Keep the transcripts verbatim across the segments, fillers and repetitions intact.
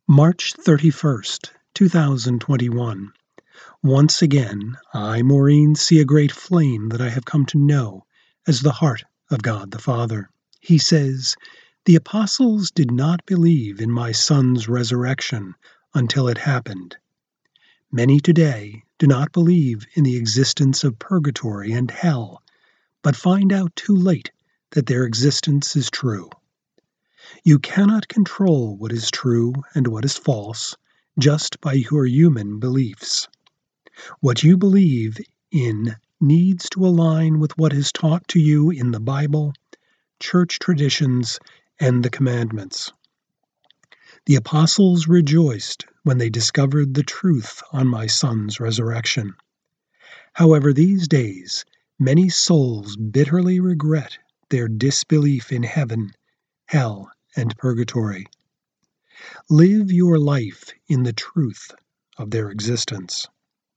March thirty-first, two thousand twenty-one. Once again, I, Maureen, see a great flame that I have come to know as the heart of God the Father. He says, "The apostles did not believe in my Son's resurrection until it happened." Many today do not believe in the existence of purgatory and hell, but find out too late that their existence is true. You cannot control what is true and what is false just by your human beliefs. What you believe in needs to align with what is taught to you in the Bible, church traditions, and the commandments. The apostles rejoiced when they discovered the truth on my Son's resurrection. However, these days, many souls bitterly regret their disbelief in heaven, hell, and purgatory. Live your life in the truth of their existence.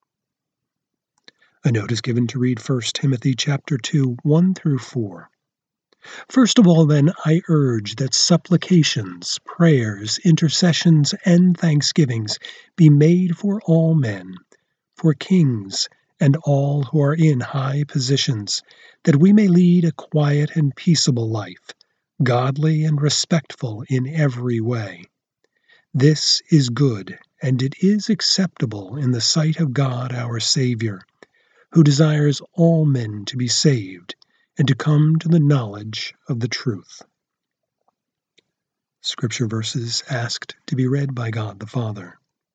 A note is given to read First Timothy chapter two, one through four. First of all, then, I urge that supplications, prayers, intercessions, and thanksgivings be made for all men, for kings, and all who are in high positions, that we may lead a quiet and peaceable life, godly and respectful in every way. This is good, and it is acceptable in the sight of God our Savior, who desires all men to be saved and to come to the knowledge of the truth. Scripture verses asked to be read by God the Father.